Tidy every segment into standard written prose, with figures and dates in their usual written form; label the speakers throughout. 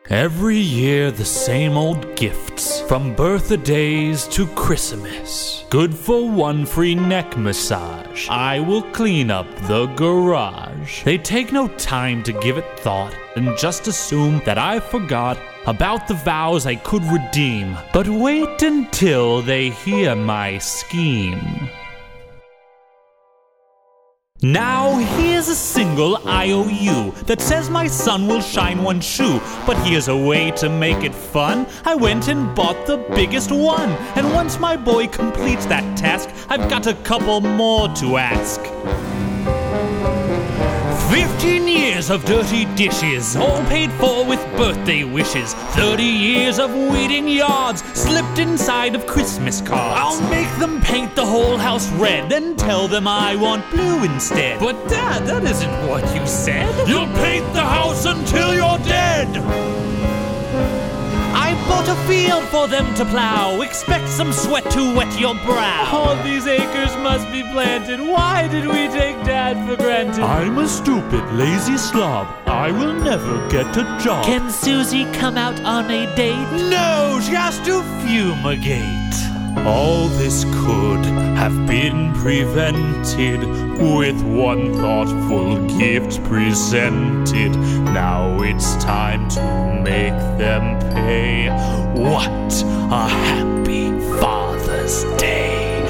Speaker 1: Every year the same old gifts, from birthdays to Christmas. Good for one free neck massage. I will clean up the garage. They take no time to give it thought and just assume that I forgot about the vows I could redeem. But wait until they hear my scheme. Now here's a single IOU that says my son will shine one shoe. But here's a way to make it fun. I went and bought the biggest one. And once my boy completes that task, I've got a couple more to ask. 15 years of dirty dishes, all paid for with birthday wishes. 30 years of weeding yards, slipped inside of Christmas cards. I'll make them paint the whole house red, then tell them I want blue instead. But Dad, that isn't what you said. You'll paint the house until you're dead. I bought a field for them to plow. Expect some sweat to wet your brow. All these acres must be planted. Why did we take Dad for granted? I'm a stupid, lazy slob. I will never get a job. Can Susie come out on a date? No, she has to fumigate. All this could have been prevented with one thoughtful gift presented. Now it's time to make them pay. What a happy Father's Day!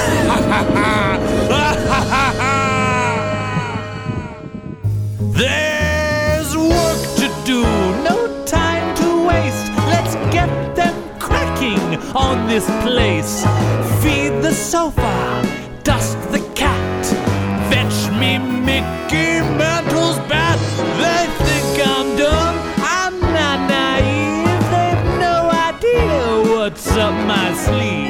Speaker 1: There's work to do, no time to waste. Let's get them cracking on this place. Feed the sofa, dust the cat, fetch me Mickey Mantle's bat. They think I'm dumb, I'm not naive. They've no idea what's up my sleeve.